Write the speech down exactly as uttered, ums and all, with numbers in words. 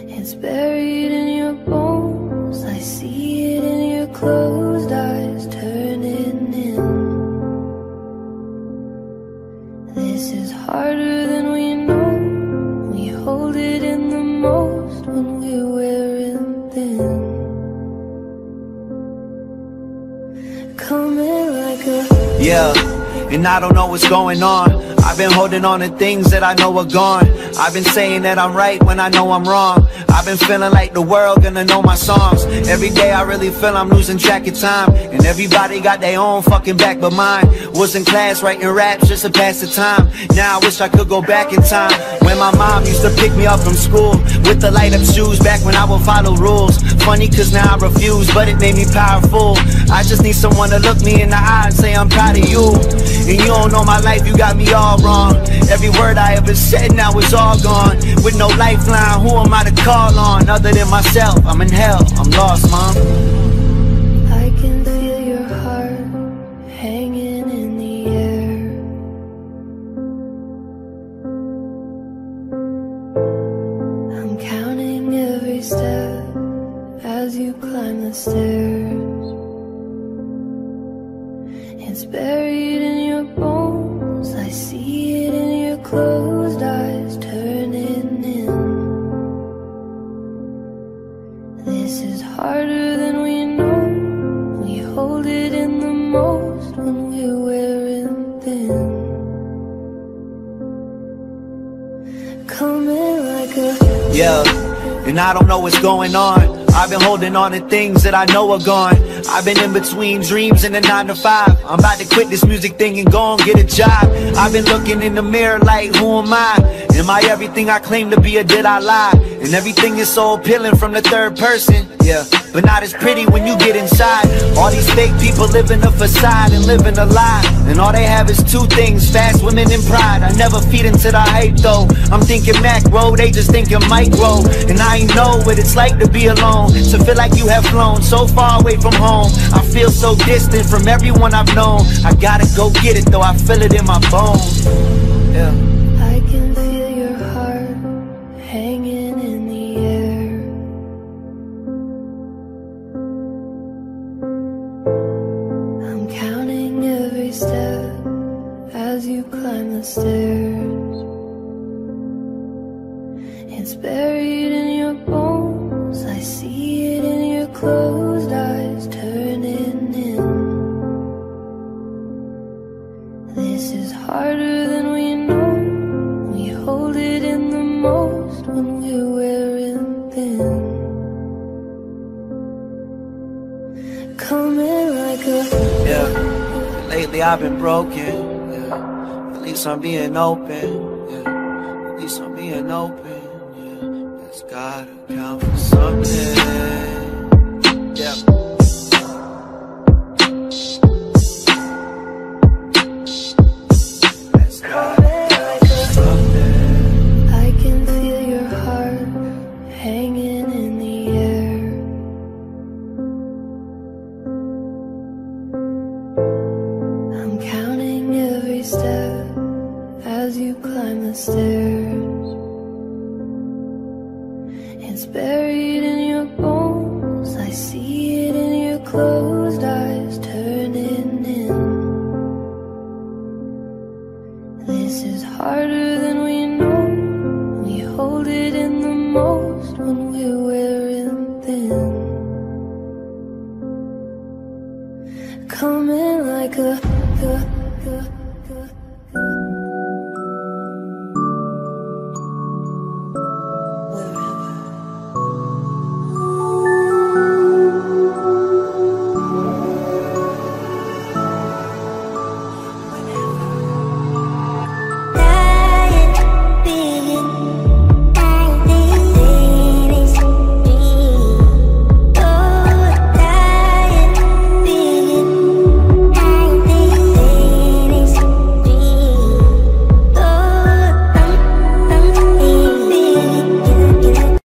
It's buried in your bones. I see it in your closed eyes, turning in. This is harder than we know. We hold it in the most when we're wearing thin. Coming like a yeah, and I don't know what's going on. I've been holding on to things that I know are gone. I've been saying that I'm right when I know I'm wrong. I've been feeling like the world gonna know my songs. Every day I really feel I'm losing track of time, and everybody got their own fucking back but mine. Was in class writing raps just to pass the time. Now I wish I could go back in time, when my mom used to pick me up from school with the light up shoes, back when I would follow rules. Funny cause now I refuse, but it made me powerful. I just need someone to look me in the eye and say I'm proud of you. And you don't know my life, you got me all wrong. Every word I ever said now is all gone. With no lifeline, who am I to call on? Other than myself, I'm in hell, I'm lost, mom. I can feel your heart hanging in the air. I'm counting every step as you climb the stairs. It's buried in your bones. I see it in your closed eyes, turning in. This is harder than we know. We hold it in the most when we're wearing thin. Coming like a yeah, and I don't know what's going on. I've been holding on to things that I know are gone. I've been in between dreams and a nine to five. I'm about to quit this music thing and go and get a job. I've been looking in the mirror like, who am I? Am I everything I claim to be, or did I lie? And everything is so appealing from the third person, yeah, but not as pretty when you get inside. All these fake people living a facade and living a lie, and all they have is two things: fast women and pride. I never feed into the hype though. I'm thinking macro, they just thinking micro. And I ain't know what it's like to be alone, to feel like you have flown so far away from home. I feel so distant from everyone I've known. I gotta go get it though, I feel it in my bones, yeah. I can feel your heart hanging in the air. I'm counting every step as you climb the stairs. It's buried in your bones. I see it in your closed eyes, turning in. This is harder than we know. We hold it in the most when we're wearing thin. Coming like a yeah. Lately I've been broken, yeah. At least I'm being open, yeah. At least I'm being open, yeah. It's gotta count for something, yeah. hanging in the air. I'm counting every step as you climb the stairs. It's buried in your bones. I see it in your closed eyes, turning in. This is harder than we know. We hold it in the most when we're wearing thin. Coming like a, a, a